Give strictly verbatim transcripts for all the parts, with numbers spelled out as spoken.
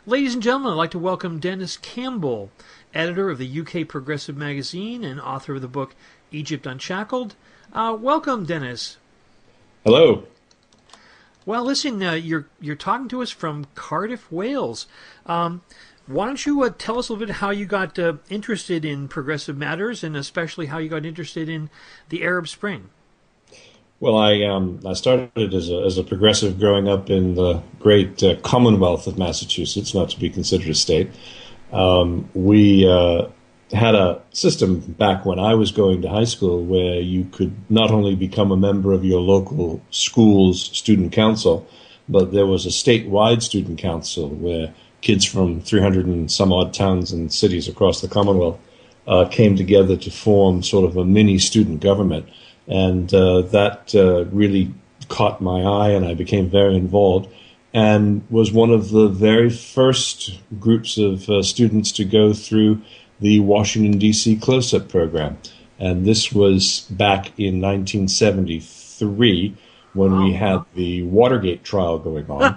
Ladies and gentlemen, I'd like to welcome Dennis Campbell, editor of the U K Progressive Magazine and author of the book Egypt Unshackled. Uh, welcome, Dennis. Hello. Well, listen, uh, you're you're talking to us from Cardiff, Wales. Um, why don't you uh, tell us a little bit how you got uh, interested in progressive matters, and especially how you got interested in the Arab Spring? Well, I um, I started as a as a progressive growing up in the great uh, Commonwealth of Massachusetts, not to be considered a state. Um, we uh, had a system back when I was going to high school where you could not only become a member of your local school's student council, but there was a statewide student council where kids from three hundred and some odd towns and cities across the Commonwealth uh, came together to form sort of a mini student government. And uh, that uh, really caught my eye, and I became very involved, and was one of the very first groups of uh, students to go through the Washington, D C close-up program. And this was back in nineteen seventy-three when we had the Watergate trial going on.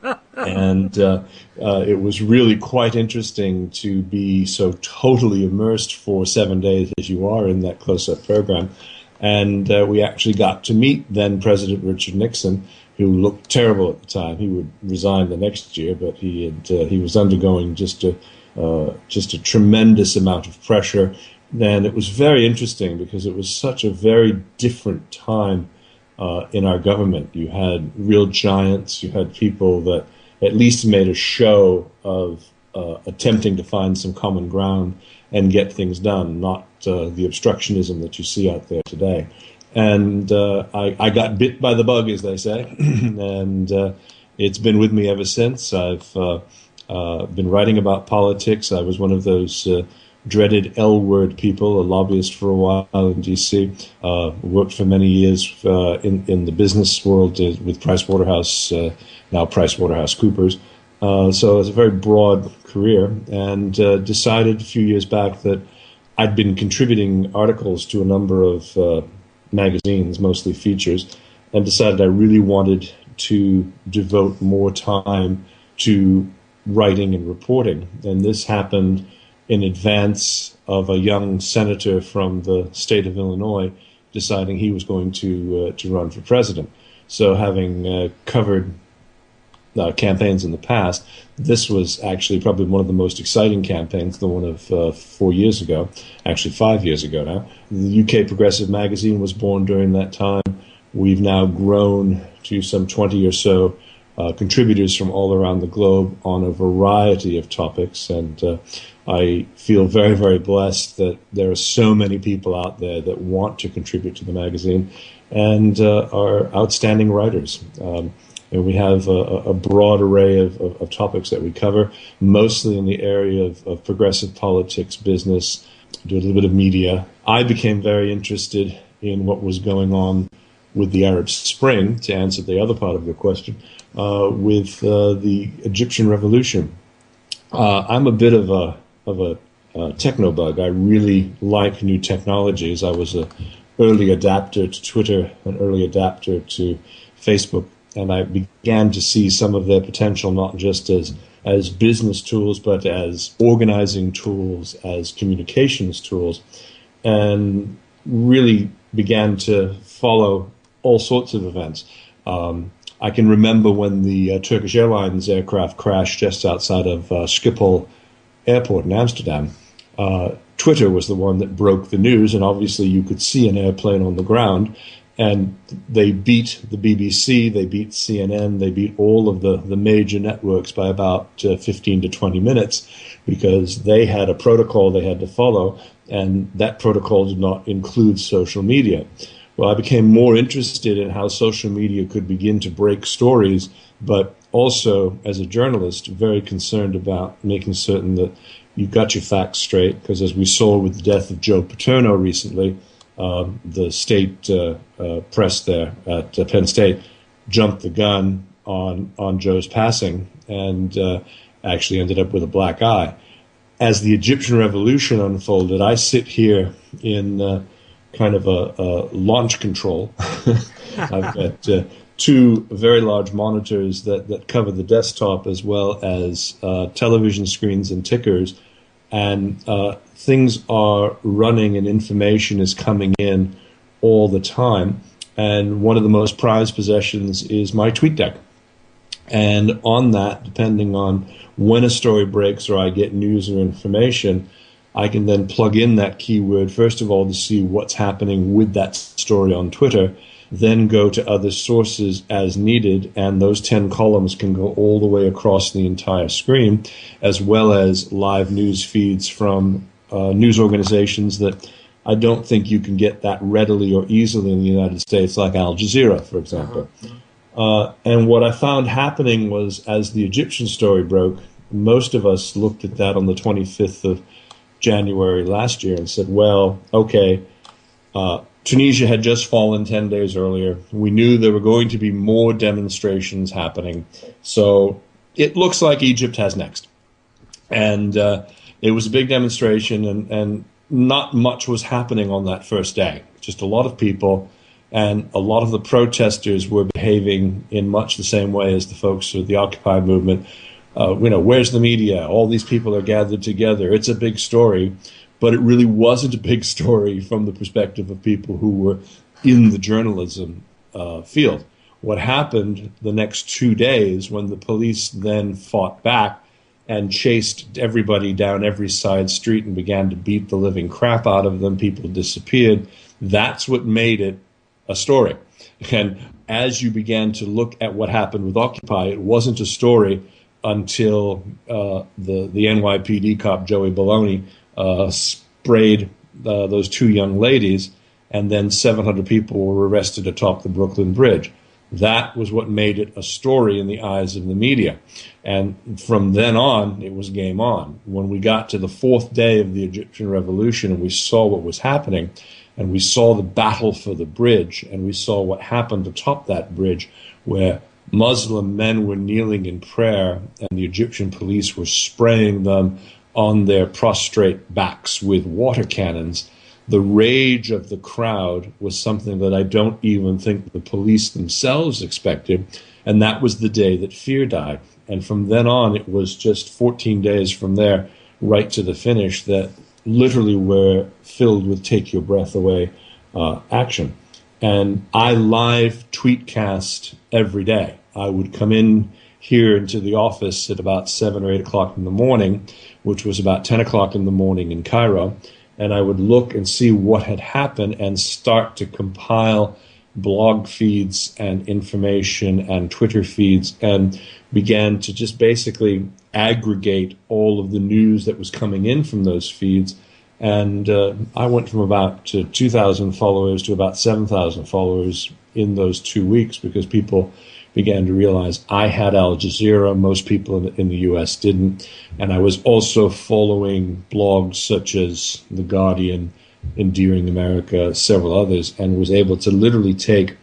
And uh, uh, it was really quite interesting to be so totally immersed for seven days as you are in that close-up program. And uh, we actually got to meet then President Richard Nixon, who looked terrible at the time. He would resign the next year, but he had uh, he was undergoing just a uh, just a tremendous amount of pressure. And it was very interesting because it was such a very different time uh, in our government. You had real giants. You had people that at least made a show of uh, attempting to find some common ground and get things done, not uh, the obstructionism that you see out there today. And uh, I, I got bit by the bug, as they say, and uh, it's been with me ever since. I've uh, uh, been writing about politics. I was one of those uh, dreaded L-word people, a lobbyist for a while in D C, uh, worked for many years uh, in, in the business world uh, with Pricewaterhouse, uh, now PricewaterhouseCoopers. Uh, so it's a very broad career, and uh, decided a few years back that I'd been contributing articles to a number of uh, magazines, mostly features, and decided I really wanted to devote more time to writing and reporting. And this happened in advance of a young senator from the state of Illinois deciding he was going to uh, to run for president. So having uh, covered Uh, campaigns in the past, this was actually probably one of the most exciting campaigns, the one of uh, four years ago, actually five years ago now. The U K Progressive Magazine was born during that time. We've now grown to some twenty or so uh, contributors from all around the globe on a variety of topics, and uh, I feel very, very blessed that there are so many people out there that want to contribute to the magazine and uh, are outstanding writers. Um, And we have a, a broad array of, of, of topics that we cover, mostly in the area of, of progressive politics, business, do a little bit of media. I became very interested in what was going on with the Arab Spring, to answer the other part of your question, uh, with uh, the Egyptian Revolution. Uh, I'm a bit of a of a uh, techno bug. I really like new technologies. I was an early adapter to Twitter, an early adapter to Facebook. And I began to see some of their potential, not just as as business tools, but as organizing tools, as communications tools, and really began to follow all sorts of events. Um, I can remember when the uh, Turkish Airlines aircraft crashed just outside of uh, Schiphol Airport in Amsterdam. Uh, Twitter was the one that broke the news, and obviously you could see an airplane on the ground. And they beat the B B C, they beat C N N, they beat all of the, the major networks by about uh, fifteen to twenty minutes because they had a protocol they had to follow, and that protocol did not include social media. Well, I became more interested in how social media could begin to break stories, but also, as a journalist, very concerned about making certain that you got your facts straight, because as we saw with the death of Joe Paterno recently, Um, the state uh, uh, press there at uh, Penn State jumped the gun on on Joe's passing and uh, actually ended up with a black eye. As the Egyptian Revolution unfolded, I sit here in uh, kind of a, a launch control. I've got uh, two very large monitors that, that cover the desktop as well as uh, television screens and tickers. And uh, things are running and information is coming in all the time. And one of the most prized possessions is my TweetDeck. And on that, depending on when a story breaks or I get news or information, I can then plug in that keyword, first of all, to see what's happening with that story on Twitter, then go to other sources as needed, and those ten columns can go all the way across the entire screen, as well as live news feeds from uh, news organizations that I don't think you can get that readily or easily in the United States, like Al Jazeera, for example. Uh-huh. Uh, and what I found happening was, as the Egyptian story broke, most of us looked at that on the twenty-fifth of January last year and said, well, okay, uh, Tunisia had just fallen ten days earlier. We knew there were going to be more demonstrations happening. So it looks like Egypt has next. And uh, it was a big demonstration, and, and not much was happening on that first day. Just a lot of people. And a lot of the protesters were behaving in much the same way as the folks of the Occupy movement. Uh, you know, where's the media? All these people are gathered together. It's a big story. But it really wasn't a big story from the perspective of people who were in the journalism uh, field. What happened the next two days when the police then fought back and chased everybody down every side street and began to beat the living crap out of them, people disappeared. That's what made it a story. And as you began to look at what happened with Occupy, it wasn't a story until uh, the, the N Y P D cop, Joey Baloney, uh, sprayed uh, those two young ladies, and then seven hundred people were arrested atop the Brooklyn Bridge. That was what made it a story in the eyes of the media. And from then on, it was game on. When we got to the fourth day of the Egyptian Revolution and we saw what was happening, and we saw the battle for the bridge, and we saw what happened atop that bridge, where Muslim men were kneeling in prayer and the Egyptian police were spraying them on their prostrate backs with water cannons. The rage of the crowd was something that I don't even think the police themselves expected, and that was the day that fear died. And from then on, it was just fourteen days from there right to the finish that literally were filled with take your breath away uh, action. And I live tweetcast every day. I would come in here into the office at about seven or eight o'clock in the morning, which was about ten o'clock in the morning in Cairo, and I would look and see what had happened and start to compile blog feeds and information and Twitter feeds, and began to just basically aggregate all of the news that was coming in from those feeds. And uh, I went from about to two thousand followers to about seven thousand followers in those two weeks because people began to realize I had Al Jazeera. Most people in the, in the U S didn't. And I was also following blogs such as The Guardian, Endearing America, several others, and was able to literally take,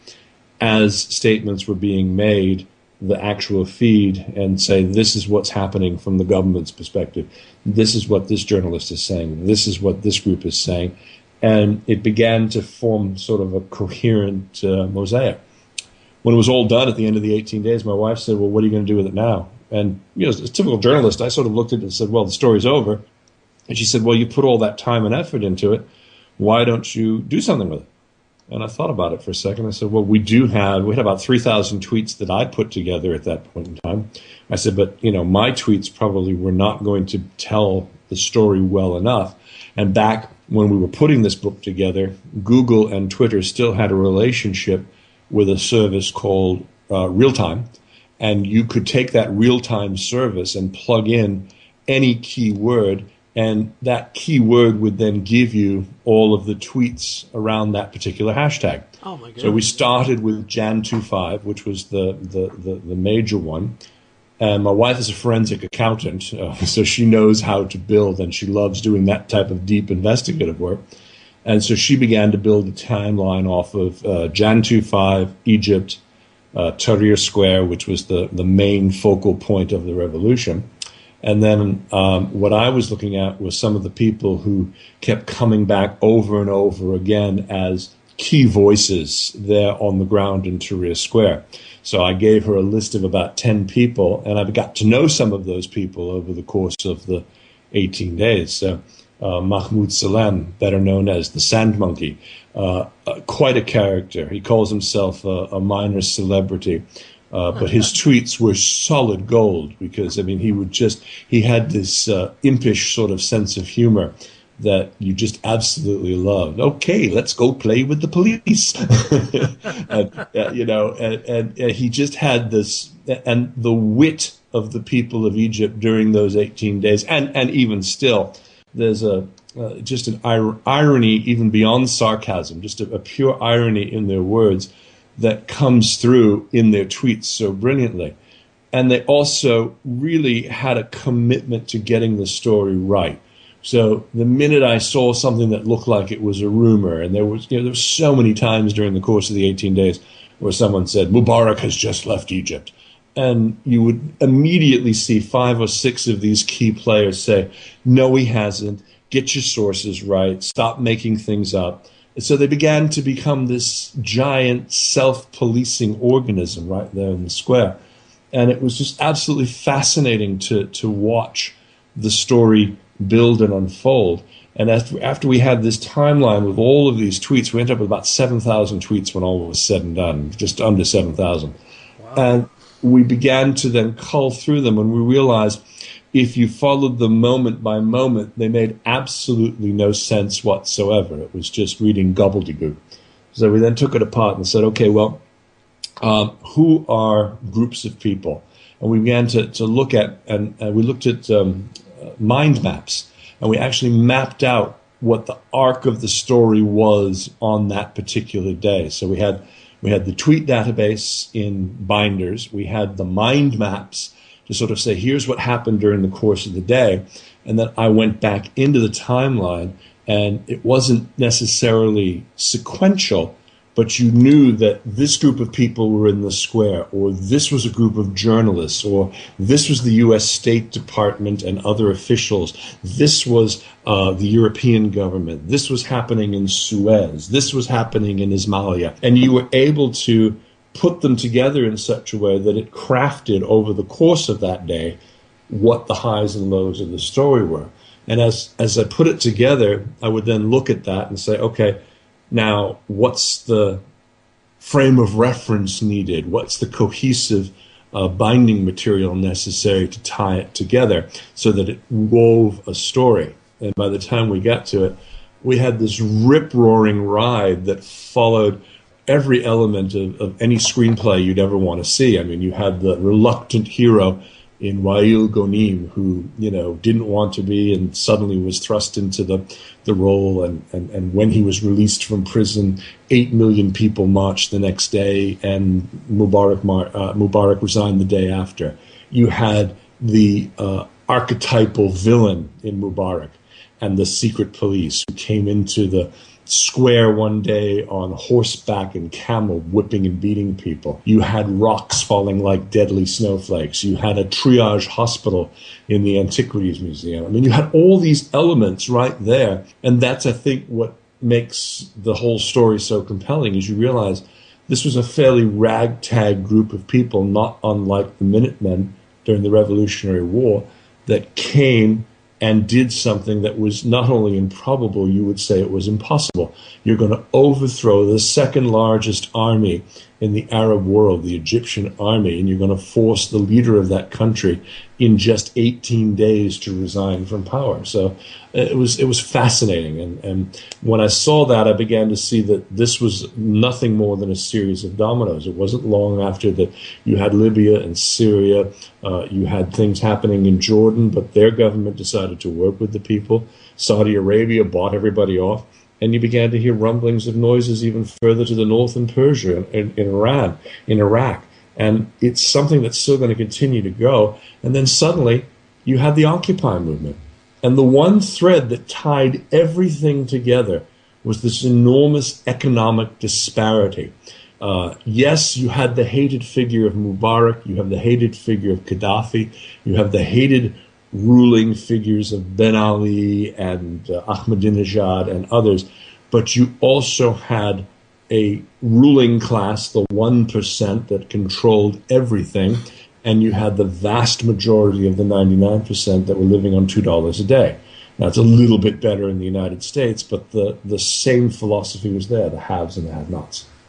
as statements were being made, the actual feed and say, this is what's happening from the government's perspective. This is what this journalist is saying. This is what this group is saying. And it began to form sort of a coherent uh, mosaic. When it was all done at the end of the eighteen days, my wife said, well, what are you going to do with it now? And, you know, as a typical journalist, I sort of looked at it and said, well, the story's over. And she said, well, you put all that time and effort into it. Why don't you do something with it? And I thought about it for a second. I said, well, we do have, we had about three thousand tweets that I put together at that point in time. I said, but, you know, my tweets probably were not going to tell the story well enough. And back when we were putting this book together, Google and Twitter still had a relationship with a service called uh, Realtime. And you could take that real-time service and plug in any keyword, and that keyword would then give you all of the tweets around that particular hashtag. Oh my goodness. So we started with Jan twenty-five, which was the, the, the, the major one. And my wife is a forensic accountant, uh, so she knows how to build, and she loves doing that type of deep investigative work. And so she began to build a timeline off of uh, Jan twenty-five, Egypt, uh, Tahrir Square, which was the, the main focal point of the revolution. And then um, what I was looking at was some of the people who kept coming back over and over again as key voices there on the ground in Tahrir Square. So I gave her a list of about ten people, and I got to know some of those people over the course of the eighteen days. So uh, Mahmoud Salem, better known as the Sand Monkey, uh, uh, quite a character. He calls himself a, a minor celebrity. Uh, but his tweets were solid gold because, I mean, he would just, he had this uh, impish sort of sense of humor that you just absolutely loved. Okay, let's go play with the police. and, uh, you know, and, and, and he just had this, and the wit of the people of Egypt during those eighteen days, and, and even still, there's a uh, just an ir- irony even beyond sarcasm, just a, a pure irony in their words that comes through in their tweets so brilliantly. And they also really had a commitment to getting the story right. So the minute I saw something that looked like it was a rumor, and there was, you know, there were so many times during the course of the eighteen days where someone said, Mubarak has just left Egypt. And you would immediately see five or six of these key players say, no, he hasn't. Get your sources right. Stop making things up. So they began to become this giant self-policing organism right there in the square. And it was just absolutely fascinating to, to watch the story build and unfold. And after, after we had this timeline with all of these tweets, we ended up with about seven thousand tweets when all was said and done, just under seven thousand. Wow. And we began to then cull through them, and we realized if you followed them moment by moment, they made absolutely no sense whatsoever. It was just reading gobbledygook. So we then took it apart and said, okay, well, um, who are groups of people? And we began to, to look at, and, and we looked at um, uh, mind maps, and we actually mapped out what the arc of the story was on that particular day. So we had we had the tweet database in binders. We had the mind maps to sort of say, here's what happened during the course of the day. And then I went back into the timeline, and it wasn't necessarily sequential, but you knew that this group of people were in the square, or this was a group of journalists, or this was the U S State Department and other officials. This was uh, the European government. This was happening in Suez. This was happening in Ismailia. And you were able to put them together in such a way that it crafted over the course of that day what the highs and lows of the story were. And as as I put it together, I would then look at that and say, okay, now what's the frame of reference needed? What's the cohesive uh, binding material necessary to tie it together so that it wove a story? And by the time we got to it, we had this rip-roaring ride that followed every element of, of any screenplay you'd ever want to see. I mean, you had the reluctant hero in Wael Ghonim who, you know, didn't want to be and suddenly was thrust into the, the role. And, and, and when he was released from prison, eight million people marched the next day, and Mubarak, mar- uh, Mubarak resigned the day after. You had the uh, archetypal villain in Mubarak and the secret police who came into the square one day on horseback and camel, whipping and beating people. You had rocks falling like deadly snowflakes. You had a triage hospital in the Antiquities Museum. I mean, you had all these elements right there. And that's, I think, what makes the whole story so compelling, is you realize this was a fairly ragtag group of people, not unlike the Minutemen during the Revolutionary War, that came and did something that was not only improbable, you would say it was impossible. You're going to overthrow the second largest army in the Arab world, the Egyptian army, and you're going to force the leader of that country in just eighteen days to resign from power. So it was it was fascinating. And, and when I saw that, I began to see that this was nothing more than a series of dominoes. It wasn't long after that you had Libya and Syria. Uh, you had things happening in Jordan, but their government decided to work with the people. Saudi Arabia bought everybody off. And you began to hear rumblings of noises even further to the north in Persia, in, in Iran, in Iraq. And it's something that's still going to continue to go. And then suddenly you had the Occupy movement. And the one thread that tied everything together was this enormous economic disparity. Uh, yes, you had the hated figure of Mubarak. You have the hated figure of Gaddafi. You have the hated ruling figures of Ben Ali and uh, Ahmadinejad and others, but you also had a ruling class, the one percent that controlled everything, and you had the vast majority of the ninety-nine percent that were living on two dollars a day. Now, it's a little bit better in the United States, but the, the same philosophy was there, the haves and the have-nots.